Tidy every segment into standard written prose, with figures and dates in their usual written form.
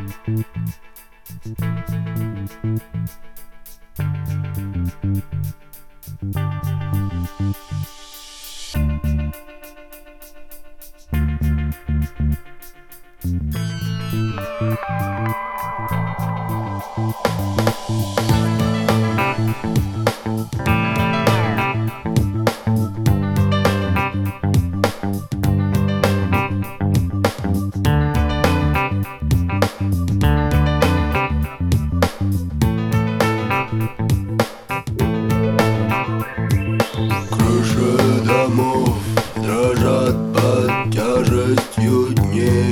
Крыши домов дрожат под тяжестью дней.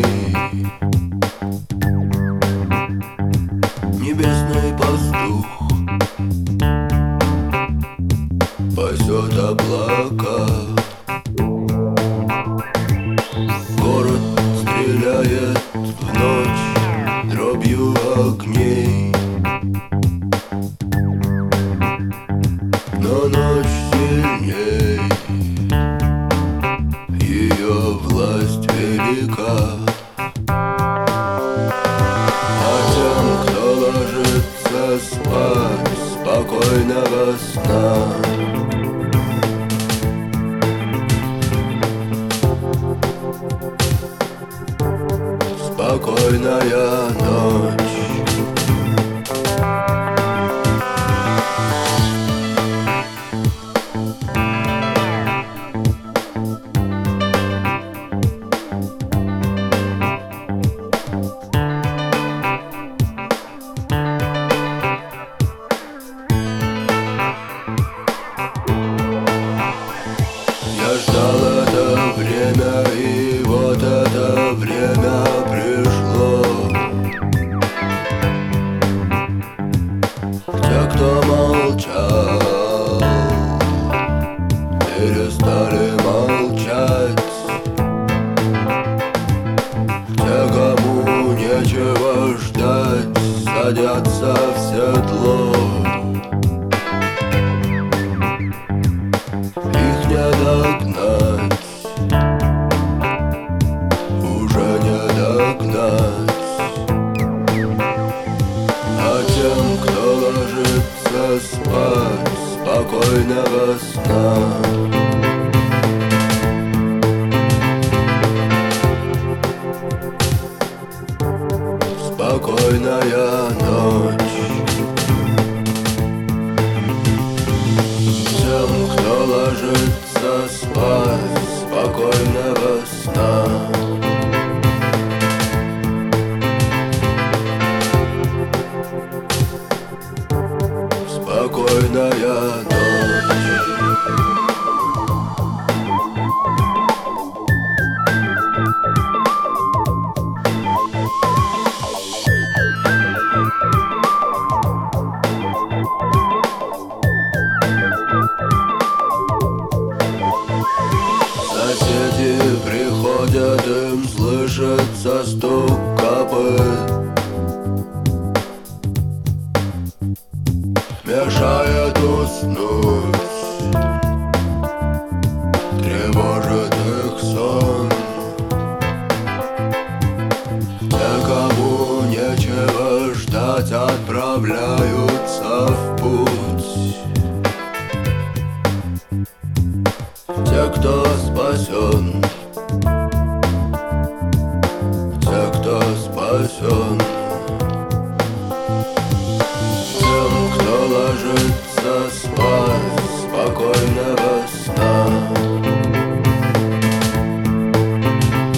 Небесный пастух пасет облака. Город стреляет в ночь дробью огней. Но ночь сильней, ее власть велика. А тем, кто ложится спать, спокойного сна. Спокойная ночь. Я ждал это время, и вот это время пришло. Те, кто молчал, перестали молчать. Те, кому нечего ждать, садятся в седло. Их не догнать, уже не догнать. А тем, кто ложится спать, спокойного сна. Спокойная ночь. Тем, кто ложится спать, спокойного сна. Спокойная ночь. Соседи приходят, им слышится стук копыт. Мешает уснуть, тревожит их сон. Те, кому нечего ждать, отправляются в путь. Те, кто спасен, те, кто спасен. Тем, кто ложится спать, спокойного сна.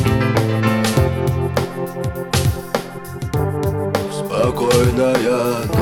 Спокойная ночь.